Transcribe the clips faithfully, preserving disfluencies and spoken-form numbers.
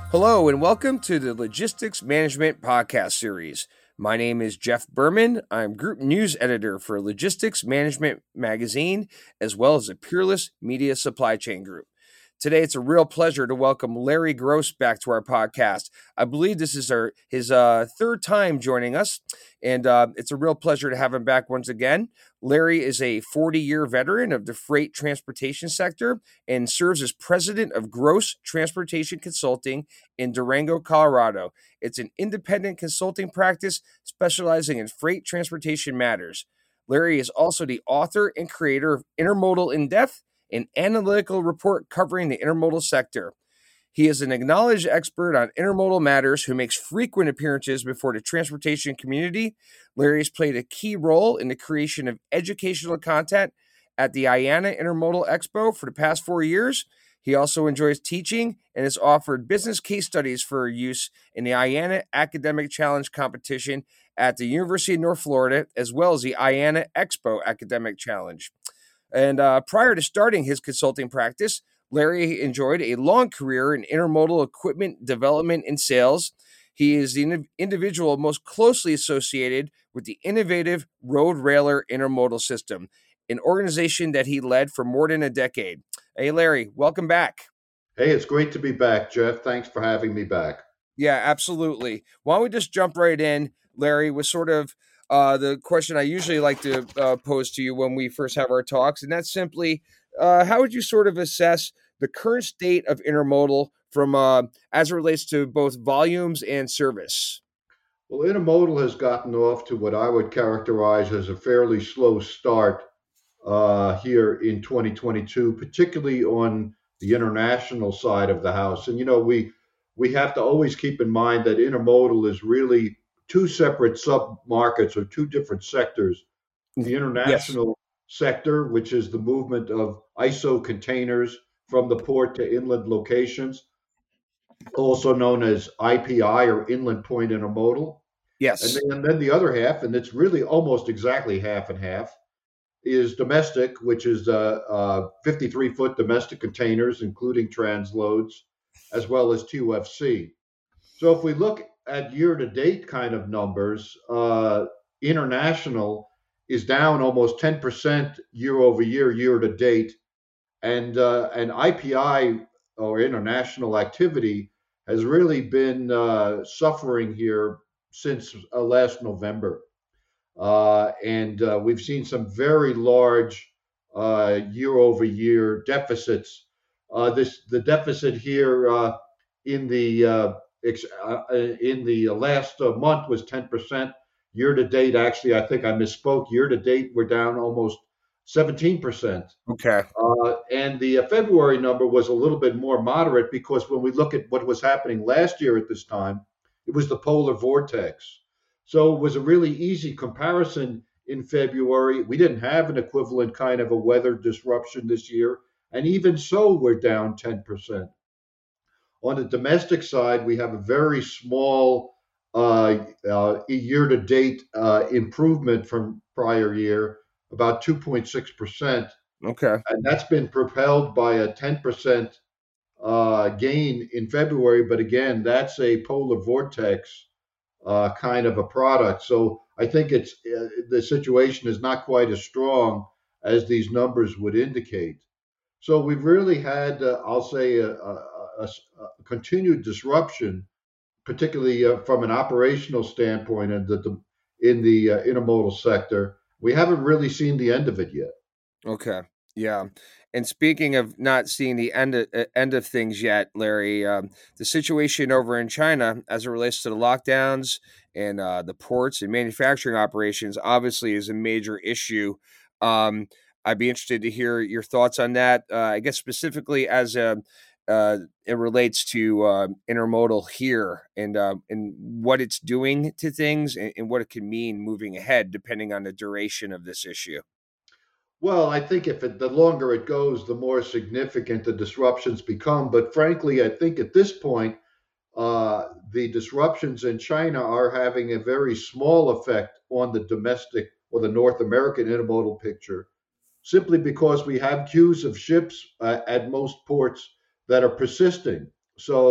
Hello, and welcome to the Logistics Management Podcast Series. My name is Jeff Berman. I'm Group News Editor for Logistics Management Magazine, as well as the Peerless Media Supply Chain Group. Today, it's a real pleasure to welcome Larry Gross back to our podcast. I believe this is our, his uh, third time joining us, and uh, it's a real pleasure to have him back once again. Larry is a forty-year veteran of the freight transportation sector and serves as president of Gross Transportation Consulting in Durango, Colorado. It's an independent consulting practice specializing in freight transportation matters. Larry is also the author and creator of Intermodal in Depth, an analytical report covering the intermodal sector. He is an acknowledged expert on intermodal matters who makes frequent appearances before the transportation community. Larry has played a key role in the creation of educational content at the I A N A Intermodal Expo for the past four years. He also enjoys teaching and has offered business case studies for use in the I A N A Academic Challenge competition at the University of North Florida, as well as the I A N A Expo Academic Challenge. And uh, prior to starting his consulting practice, Larry enjoyed a long career in intermodal equipment development and sales. He is the in- individual most closely associated with the innovative Road Railer Intermodal System, an organization that he led for more than a decade. Hey, Larry, welcome back. Hey, it's great to be back, Jeff. Thanks for having me back. Yeah, absolutely. Why don't we just jump right in, Larry, with sort of uh, the question I usually like to uh, pose to you when we first have our talks, and that's simply, uh, how would you sort of assess the current state of intermodal from uh, as it relates to both volumes and service? Well, intermodal has gotten off to what I would characterize as a fairly slow start uh, here in twenty twenty-two, particularly on the international side of the house. And you know, we we have to always keep in mind that intermodal is really two separate sub-markets or two different sectors. The Yes. international sector, which is the movement of I S O containers from the port to inland locations, also known as I P I or Inland Point Intermodal. And Yes. then, and then the other half, and it's really almost exactly half and half, is domestic, which is uh, uh, fifty-three foot domestic containers, including transloads, as well as T U F C. So if we look at year to date kind of numbers, uh, international is down almost ten percent year over year, year to date. And, uh, and I P I or international activity has really been uh, suffering here since uh, last November. Uh, and uh, we've seen some very large uh, year-over-year deficits. Uh, this the deficit here uh, in the uh, ex- uh, in the last uh, month was ten percent. Year to date, actually, I think I misspoke. Year to date, we're down almost seventeen percent. Okay. Uh, and the uh, February number was a little bit more moderate because when we look at what was happening last year at this time, it was the polar vortex. So it was a really easy comparison in February. We didn't have an equivalent kind of a weather disruption this year. And even so, we're down ten percent. On the domestic side, we have a very small uh, uh, year to date uh, improvement from prior year, about two point six percent. Okay. And that's been propelled by a ten percent uh, gain in February. But again, that's a polar vortex uh, kind of a product. So I think it's uh, the situation is not quite as strong as these numbers would indicate. So we've really had, uh, I'll say, a, a, a, a continued disruption, particularly uh, from an operational standpoint in the in the uh, intermodal sector. We haven't really seen the end of it yet. Okay. Yeah. And speaking of not seeing the end of, uh, end of things yet, Larry, um, the situation over in China as it relates to the lockdowns and uh, the ports and manufacturing operations obviously is a major issue. Um, I'd be interested to hear your thoughts on that. Uh, I guess specifically as a, uh, it relates to uh, intermodal here and uh, and what it's doing to things and, and what it can mean moving ahead, depending on the duration of this issue. Well, I think if it, the longer it goes, the more significant the disruptions become. But frankly, I think at this point, uh, the disruptions in China are having a very small effect on the domestic or the North American intermodal picture, simply because we have queues of ships uh, at most ports that are persisting. So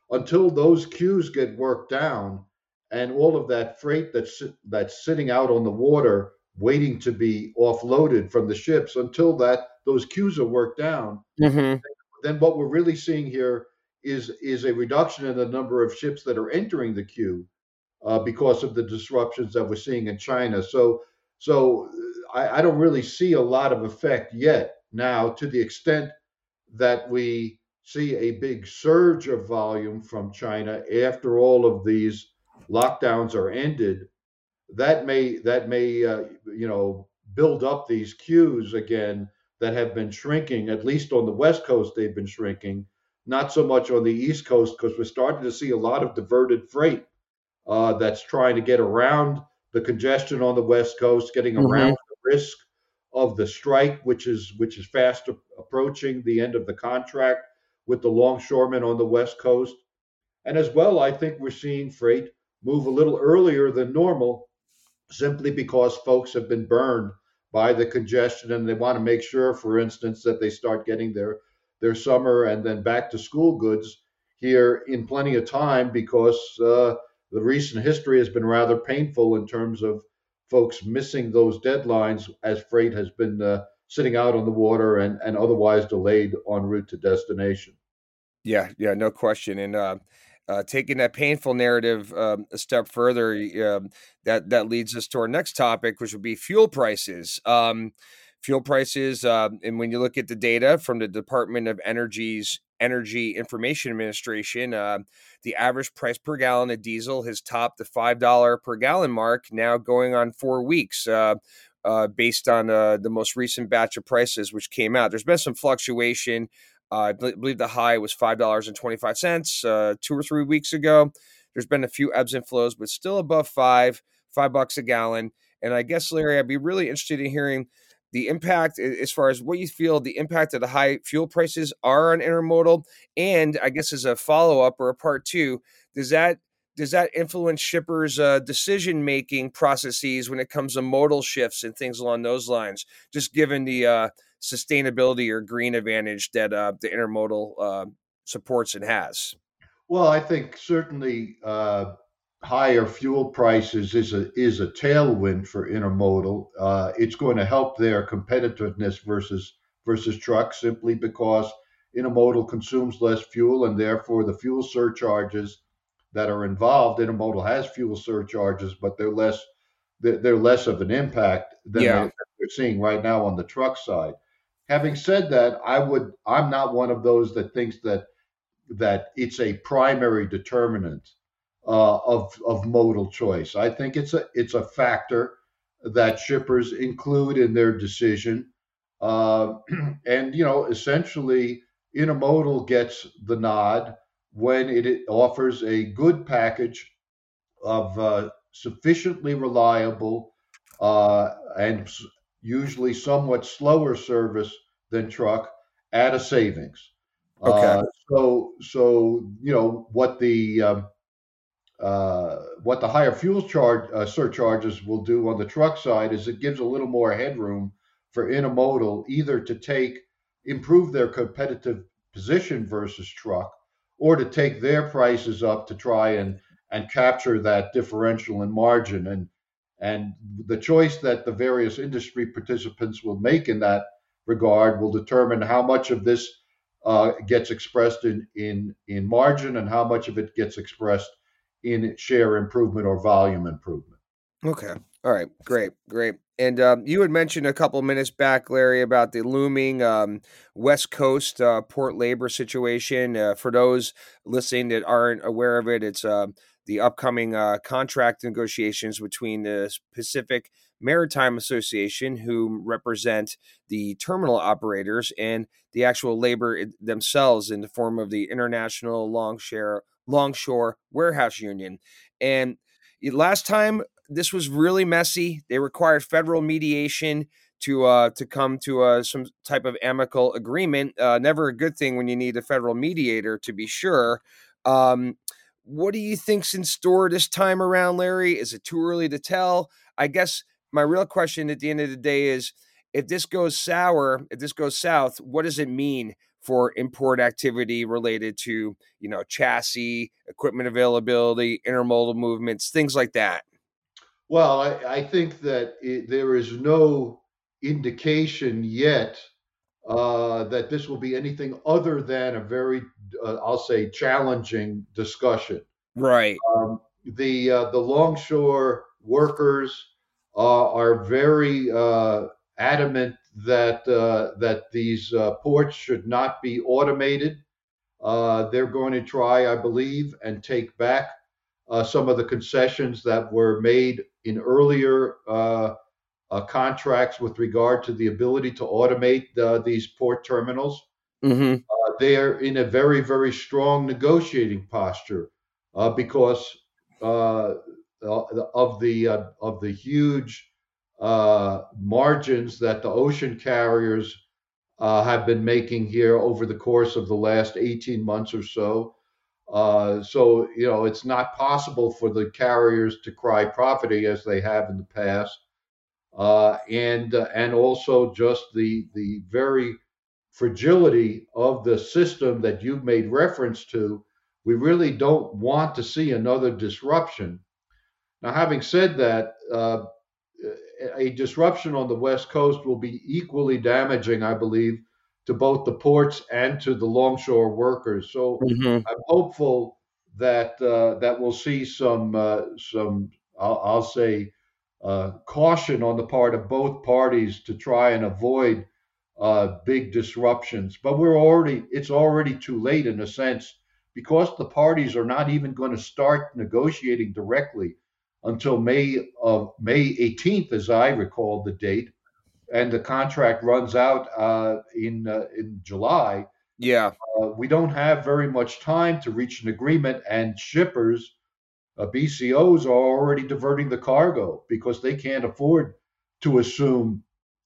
until those queues get worked down and all of that freight that's that's sitting out on the water waiting to be offloaded from the ships, until that those queues are worked down, Mm-hmm. then what we're really seeing here is is a reduction in the number of ships that are entering the queue uh, because of the disruptions that we're seeing in China. So so I, I don't really see a lot of effect yet. Now, to the extent that we see a big surge of volume from China after all of these lockdowns are ended, that may that may uh, you know build up these queues again that have been shrinking. At least on the West Coast, they've been shrinking. Not so much on the East Coast, because we're starting to see a lot of diverted freight uh, that's trying to get around the congestion on the West Coast, getting Mm-hmm. around the risk of the strike, which is which is fast approaching the end of the contract with the longshoremen on the West Coast. And as well, I think we're seeing freight move a little earlier than normal, simply because folks have been burned by the congestion and they want to make sure, for instance, that they start getting their their summer and then back to school goods here in plenty of time, because uh, the recent history has been rather painful in terms of folks missing those deadlines as freight has been uh, sitting out on the water and, and otherwise delayed en route to destination. Yeah, yeah, no question. And uh, uh, taking that painful narrative um, a step further, y- um, that that leads us to our next topic, which would be fuel prices. Um, fuel prices, uh, and when you look at the data from the Department of Energy's Energy Information Administration, uh, the average price per gallon of diesel has topped the five dollar per gallon mark, now going on four weeks. Uh, uh, based on uh, the most recent batch of prices, which came out, there's been some fluctuation. uh, I bel- believe the high was five dollars and twenty five cents uh, two or three weeks ago. There's been a few ebbs and flows, but still above five, five bucks a gallon. And I guess, Larry, I'd be really interested in hearing the impact a- as far as what you feel the impact of the high fuel prices are on intermodal. And I guess as a follow up or a part two, does that does that influence shippers' uh, decision making processes when it comes to modal shifts and things along those lines? Just given the uh, sustainability or green advantage that uh, the intermodal uh, supports and has. Well, I think certainly uh, higher fuel prices is a is a tailwind for intermodal. Uh, it's going to help their competitiveness versus versus trucks, simply because intermodal consumes less fuel, and therefore the fuel surcharges that are involved. Intermodal has fuel surcharges, but they're less they're, they're less of an impact than they, Yeah. than we're seeing right now on the truck side. Having said that, I would I'm not one of those that thinks that that it's a primary determinant uh, of of modal choice. I think it's a it's a factor that shippers include in their decision, uh, and you know, essentially, intermodal gets the nod when it, it offers a good package of uh, sufficiently reliable uh, and usually somewhat slower service than truck at a savings. Okay. Uh, so, so you know what the um, uh, what the higher fuel charge uh, surcharges will do on the truck side is it gives a little more headroom for intermodal either to take improve their competitive position versus truck, or to take their prices up to try and and capture that differential in margin. and and the choice that the various industry participants will make in that regard will determine how much of this uh, gets expressed in, in in margin and how much of it gets expressed in share improvement or volume improvement. Okay. All right. Great. Great. And um, you had mentioned a couple minutes back, Larry, about the looming um, West Coast uh, port labor situation. Uh, for those listening that aren't aware of it, it's uh, the upcoming uh, contract negotiations between the Pacific Maritime Association, who represent the terminal operators, and the actual labor i- themselves in the form of the International Longshore Longshore Warehouse Union. And last time this was really messy. They required federal mediation to uh, to come to uh, some type of amicable agreement. Uh, never a good thing when you need a federal mediator, to be sure. Um, what do you think's in store this time around, Larry? Is it too early to tell? I guess my real question at the end of the day is, if this goes sour, if this goes south, what does it mean for import activity related to, you know, chassis, equipment availability, intermodal movements, things like that? Well, I, I think that it, there is no indication yet uh, that this will be anything other than a very, uh, I'll say, challenging discussion. Right. Um, the uh, the longshore workers uh, are very uh, adamant that uh, that these uh, ports should not be automated. Uh, they're going to try, I believe, and take back uh, some of the concessions that were made in earlier uh, uh, contracts with regard to the ability to automate uh, these port terminals. Mm-hmm. Uh, they are in a very, very strong negotiating posture uh, because uh, of the uh, of the huge uh, margins that the ocean carriers uh, have been making here over the course of the last eighteen months or so. Uh, so, you know, it's not possible for the carriers to cry poverty as they have in the past. Uh, and uh, and also just the the very fragility of the system that you've made reference to. We really don't want to see another disruption. Now, having said that, uh, a disruption on the West Coast will be equally damaging, I believe, to both the ports and to the longshore workers. So Mm-hmm. I'm hopeful that uh, that we'll see some uh, some I'll, I'll say uh, caution on the part of both parties to try and avoid uh, big disruptions. But we're already it's already too late in a sense because the parties are not even going to start negotiating directly until May of May eighteenth, as I recall the date, and the contract runs out uh, in uh, in July. Yeah. Uh, we don't have very much time to reach an agreement, and shippers, uh, B C Os, are already diverting the cargo because they can't afford to assume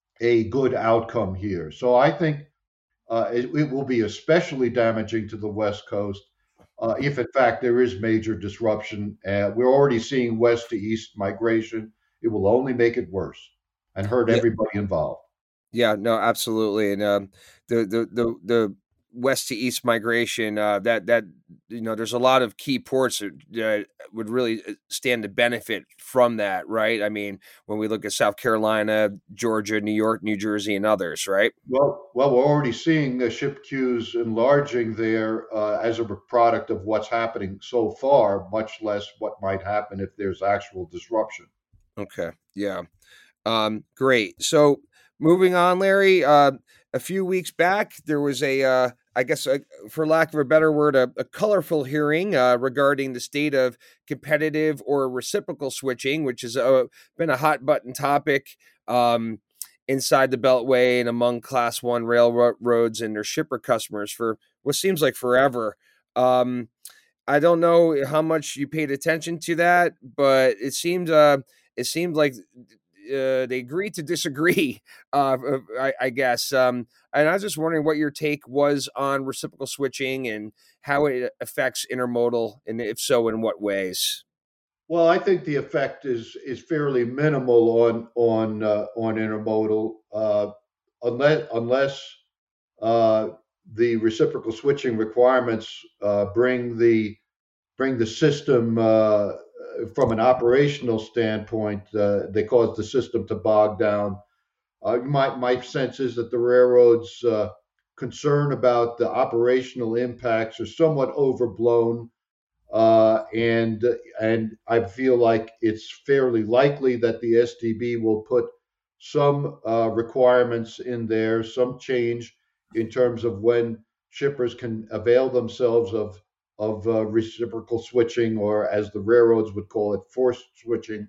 a good outcome here. So I think uh, it, it will be especially damaging to the West Coast uh, if, in fact, there is major disruption. Uh, we're already seeing west to east migration. It will only make it worse and hurt Yeah. everybody involved. Yeah, no, absolutely. And um, the, the the the west to east migration, uh, that that you know, there's a lot of key ports that, that would really uh, stand to benefit from that, right? I mean, when we look at South Carolina, Georgia, New York, New Jersey, and others, right? Well, well, we're already seeing the ship queues enlarging there uh, as a product of what's happening so far, much less what might happen if there's actual disruption. Okay, yeah. Um, great. So moving on, Larry, uh, a few weeks back, there was a, uh, I guess, a, for lack of a better word, a, a colorful hearing uh, regarding the state of competitive or reciprocal switching, which has uh, been a hot button topic um, inside the Beltway and among Class One railroads and their shipper customers for what seems like forever. Um, I don't know how much you paid attention to that, but it seemed uh, it seemed like uh, they agreed to disagree, uh, I, I guess. Um, and I was just wondering what your take was on reciprocal switching and how it affects intermodal, and if so, in what ways. Well, I think the effect is is fairly minimal on on uh, on intermodal, uh, unless unless uh, the reciprocal switching requirements uh, bring the bring the system uh, from an operational standpoint. Uh, they cause the system to bog down. Uh, my my sense is that the railroads' uh, concern about the operational impacts are somewhat overblown. Uh, and and I feel like it's fairly likely that the S T B will put some uh, requirements in there, some change in terms of when shippers can avail themselves of of uh, reciprocal switching, or as the railroads would call it, forced switching.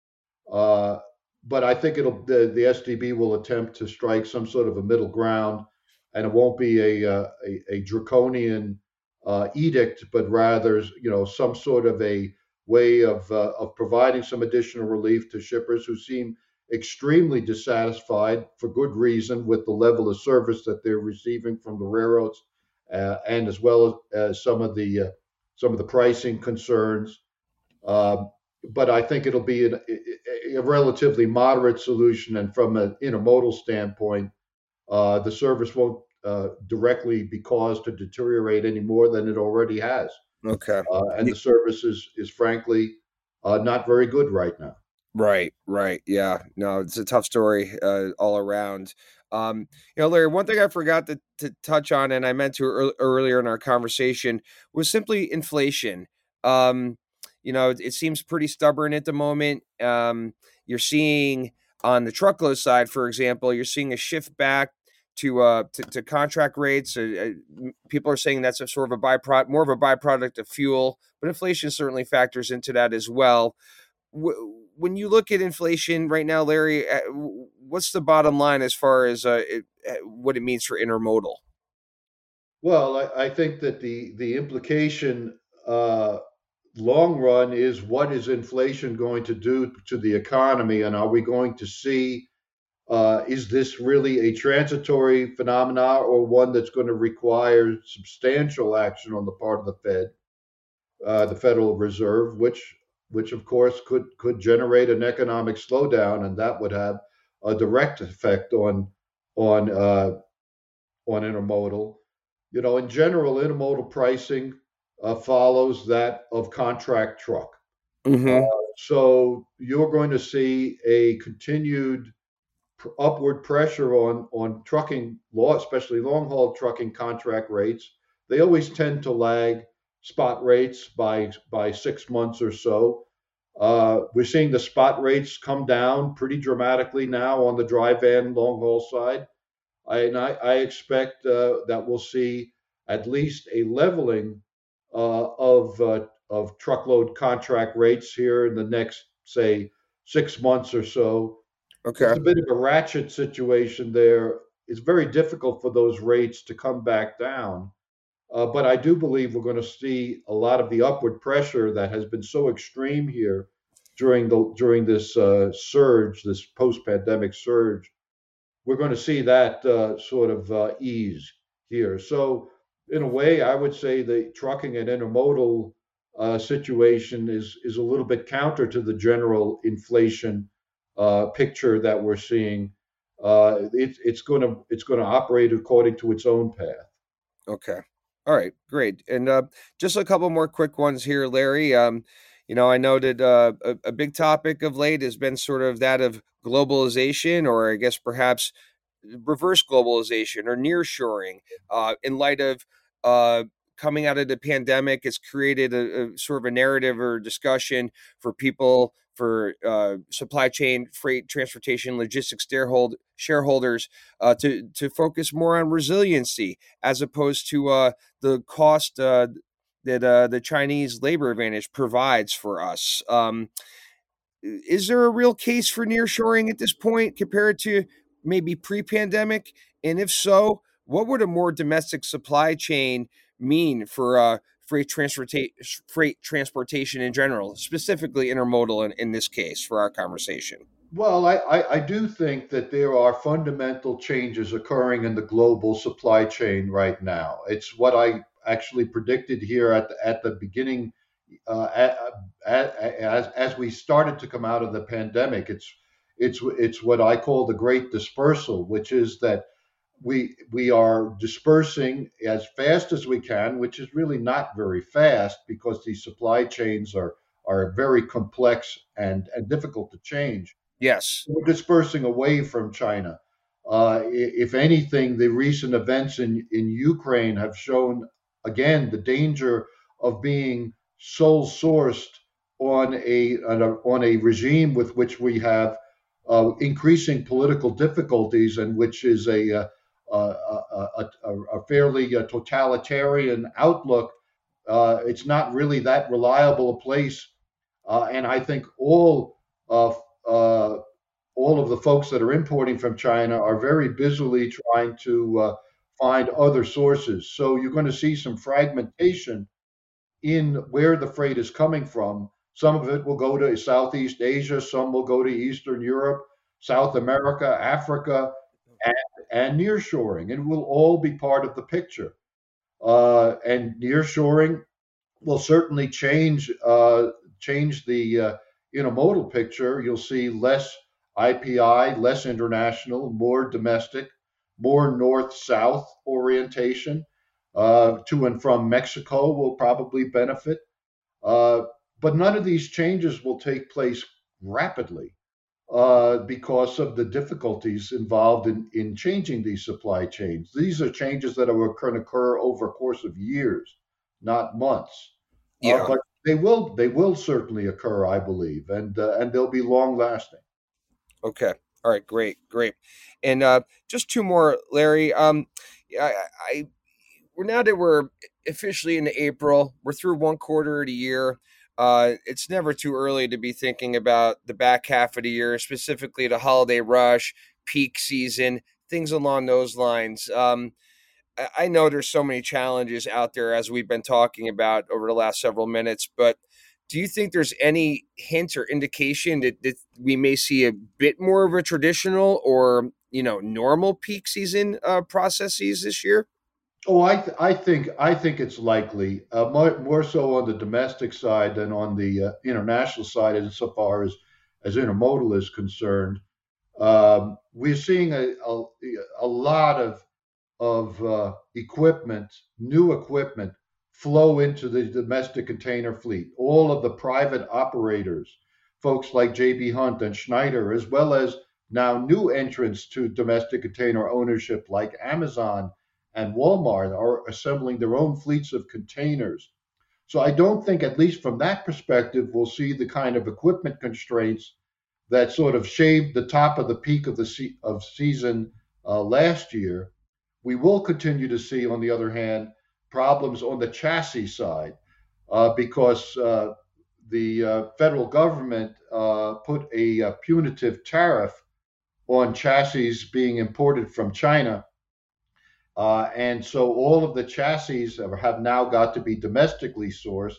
Uh, but I think it'll the, the S T B will attempt to strike some sort of a middle ground, and it won't be a uh, a, a draconian uh, edict, but rather, you know, some sort of a way of uh, of providing some additional relief to shippers who seem extremely dissatisfied for good reason with the level of service that they're receiving from the railroads, uh, and as well as, as some of the uh, some of the pricing concerns. Um, but I think it'll be an, a, a relatively moderate solution, and from an intermodal standpoint, uh, the service won't uh, directly be caused to deteriorate any more than it already has. Okay. Uh, and the service is, is frankly uh, not very good right now. Right, right. Yeah. No, it's a tough story uh, all around. Um, you know, Larry, one thing I forgot to, to touch on, and I meant to ear- earlier in our conversation, was simply inflation. Um, you know, it, it seems pretty stubborn at the moment. Um, you're seeing on the truckload side, for example, you're seeing a shift back to uh to, to contract rates. Uh, uh, people are saying that's a sort of a byproduct, more of a byproduct of fuel, but inflation certainly factors into that as well. When you look at inflation right now, Larry, uh, what's the bottom line as far as uh, it, uh, what it means for intermodal? Well, I, I think that the the implication uh, long run is what is inflation going to do to the economy, and are we going to see uh, is this really a transitory phenomena or one that's going to require substantial action on the part of the Fed, uh, the Federal Reserve, which which of course could could generate an economic slowdown, and that would have a direct effect on on uh, on intermodal. You know, in general, intermodal pricing uh, follows that of contract truck. Uh, Mm-hmm. so you're going to see a continued pr- upward pressure on on trucking law, especially long haul trucking contract rates. They always tend to lag spot rates by by six months or so. Uh, we're seeing the spot rates come down pretty dramatically now on the dry van long haul side. I, and I, I expect uh, that we'll see at least a leveling uh, of uh, of truckload contract rates here in the next, say, six months or so. It's Okay. a bit of a ratchet situation there. It's very difficult for those rates to come back down. Uh, but I do believe we're going to see a lot of the upward pressure that has been so extreme here during the during this uh, surge, this post-pandemic surge. We're going to see that uh, sort of uh, ease here. So, in a way, I would say the trucking and intermodal uh, situation is is a little bit counter to the general inflation uh, picture that we're seeing. Uh, it, it's going to it's going to operate according to its own path. Okay. All right. Great. And uh, just a couple more quick ones here, Larry. Um, you know, I noted uh, a, a big topic of late has been sort of that of globalization, or I guess perhaps reverse globalization or nearshoring, uh, in light of uh, coming out of the pandemic. It's created a, a sort of a narrative or discussion for people, for uh, supply chain, freight, transportation, logistics sharehold, shareholders uh, to to focus more on resiliency as opposed to uh, the cost uh, that uh, the Chinese labor advantage provides for us. Um, is there a real case for nearshoring at this point compared to maybe pre-pandemic? And if so, what would a more domestic supply chain mean for uh, freight transportation, freight transportation in general, specifically intermodal in, in this case for our conversation? Well, I, I, I do think that there are fundamental changes occurring in the global supply chain right now. It's what I actually predicted here at the, at the beginning, uh, at, at, as as we started to come out of the pandemic. It's it's it's what I call the Great Dispersal, which is that we we are dispersing as fast as we can, which is really not very fast because these supply chains are are very complex and, and difficult to change. Yes. We're dispersing away from China. Uh, if anything, the recent events in, in Ukraine have shown again the danger of being sole sourced on a, on a on a regime with which we have uh, increasing political difficulties and which is a a, a, a, a fairly uh, totalitarian outlook. Uh, it's not really that reliable a place, uh, and I think all of uh, all of the folks that are importing from China are very busily trying to uh, find other sources. So you're going to see some fragmentation in where the freight is coming from. Some of it will go to Southeast Asia, some will go to Eastern Europe, South America, Africa, and, and nearshoring, and will all be part of the picture. Uh, and nearshoring will certainly change uh, change the uh, intermodal picture. You'll see less I P I, less international, more domestic. more north-south orientation. Uh, to and from Mexico will probably benefit. Uh, but none of these changes will take place rapidly uh, because of the difficulties involved in, in changing these supply chains. These are changes that are going to occur over a course of years, not months. Uh, Yeah. but they will they will certainly occur, I believe, and uh, and they'll be long lasting. Okay. All right. Great. Great. And uh, just two more, Larry. Um, I, I we're now that we're officially into April, we're through one quarter of the year. Uh, it's never too early to be thinking about the back half of the year, specifically the holiday rush, peak season, things along those lines. Um, I I know there's so many challenges out there as we've been talking about over the last several minutes, but do you think there's any hint or indication that, that we may see a bit more of a traditional or you know normal peak season uh, processes this year? Oh, I th- I think I think it's likely, uh, more, more so on the domestic side than on the uh, international side, insofar as as intermodal is concerned. Um, we're seeing a, a a lot of of uh, equipment, new equipment, flow into the domestic container fleet. All of the private operators, folks like J B. Hunt and Schneider, as well as now new entrants to domestic container ownership like Amazon and Walmart, are assembling their own fleets of containers. So I don't think, at least from that perspective, we'll see the kind of equipment constraints that sort of shaved the top of the peak of the se- of season uh, last year. We will continue to see, on the other hand, problems on the chassis side uh, because uh, the uh, federal government uh, put a, a punitive tariff on chassis being imported from China. Uh, and so all of the chassis have now got to be domestically sourced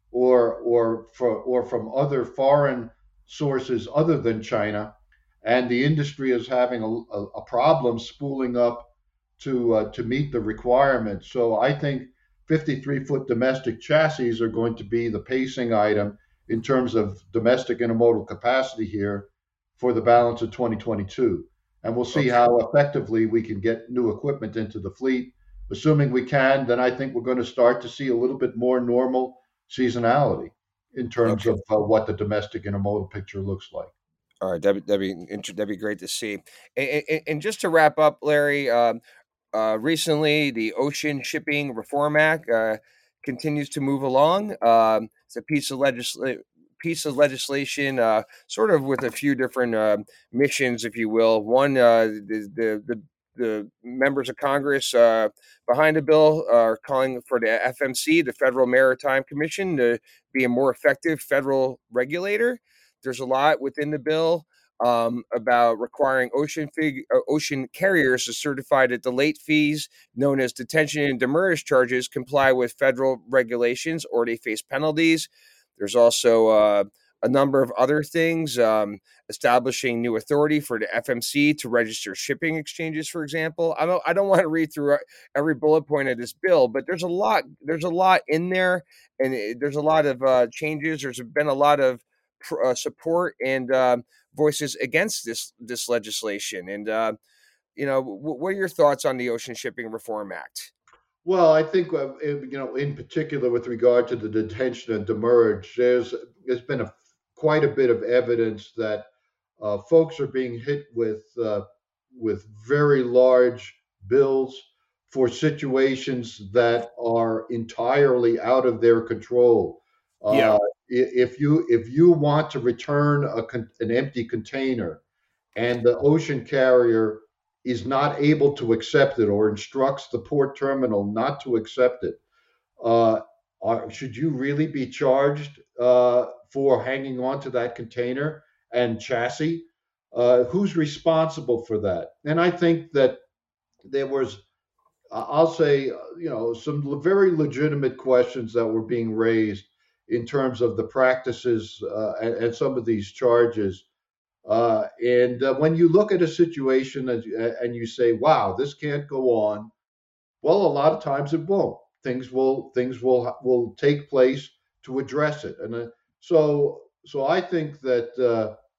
or or for, or from other foreign sources other than China, and the industry is having a, a, a problem spooling up to uh, to meet the requirements. So I think fifty-three foot domestic chassis are going to be the pacing item in terms of domestic intermodal capacity here for the balance of twenty twenty-two. And we'll see Okay. how effectively we can get new equipment into the fleet. Assuming we can, then I think we're going to start to see a little bit more normal seasonality in terms Okay. of uh, what the domestic intermodal picture looks like. All right. That'd, be- that'd be inter- that'd be great to see. And, and, and just to wrap up, Larry, um, uh, recently the Ocean Shipping Reform Act uh, continues to move along. Um, it's a piece of legislation. Piece of legislation, uh, sort of with a few different uh, missions, if you will. One, uh, the, the the the members of Congress uh, behind the bill are calling for the F M C, the Federal Maritime Commission, to be a more effective federal regulator. There's a lot within the bill um, about requiring ocean fig- uh, ocean carriers to certify that the late fees, known as detention and demurrage charges, comply with federal regulations or they face penalties. There's also uh, a number of other things, um, establishing new authority for the F M C to register shipping exchanges, for example. I don't I don't want to read through every bullet point of this bill, but there's a lot there's a lot in there, and it, there's a lot of uh, changes. There's been a lot of uh, support and um, voices against this this legislation. And uh, you know, w- what are your thoughts on the Ocean Shipping Reform Act? Well, I think uh, you know, in particular with regard to the detention and demurrage, there's there's been a quite a bit of evidence that uh, folks are being hit with uh, with very large bills for situations that are entirely out of their control. Yeah. Uh, if you if you want to return a con- an empty container and the ocean carrier is not able to accept it or instructs the port terminal not to accept it, uh, are, should you really be charged uh, for hanging on to that container and chassis? Uh, who's responsible for that? And I think that there was, I'll say, uh, you know, some very legitimate questions that were being raised in terms of the practices uh, and, and some of these charges. Uh, and uh, when you look at a situation and, and you say, "Wow, this can't go on," well, a lot of times it won't. Things will things will will take place to address it, and uh, so so I think that uh,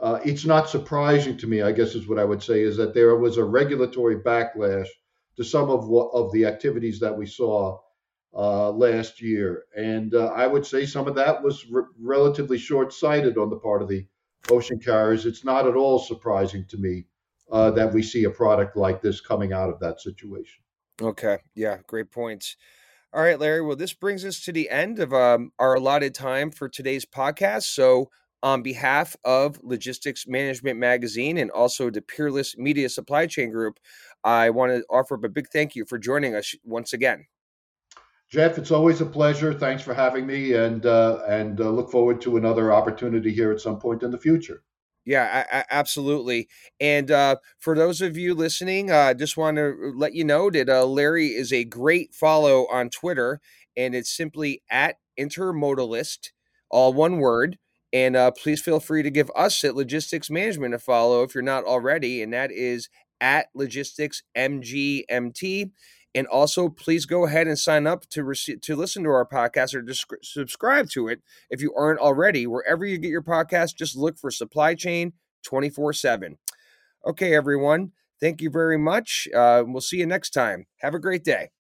uh, it's not surprising to me, I guess is what I would say, is that there was a regulatory backlash to some of what, of the activities that we saw uh, last year, and uh, I would say some of that was re- relatively short-sighted on the part of the ocean carriers. It's not at all surprising to me uh, that we see a product like this coming out of that situation. Okay. Yeah. Great points. All right, Larry. Well, this brings us to the end of um, our allotted time for today's podcast. So, on behalf of Logistics Management Magazine and also the Peerless Media Supply Chain Group, I want to offer up a big thank you for joining us once again. Jeff, it's always a pleasure. Thanks for having me, and uh, and uh, look forward to another opportunity here at some point in the future. Yeah, I, I, absolutely. And uh, for those of you listening, I uh, just want to let you know that uh, Larry is a great follow on Twitter, and it's simply at Intermodalist, all one word. And uh, please feel free to give us at Logistics Management a follow if you're not already, and that is at Logistics M G M T. And also, please go ahead and sign up to receive, to listen to our podcast or just subscribe to it if you aren't already. Wherever you get your podcast, just look for Supply Chain twenty-four seven. Okay, everyone. Thank you very much. Uh, we'll see you next time. Have a great day.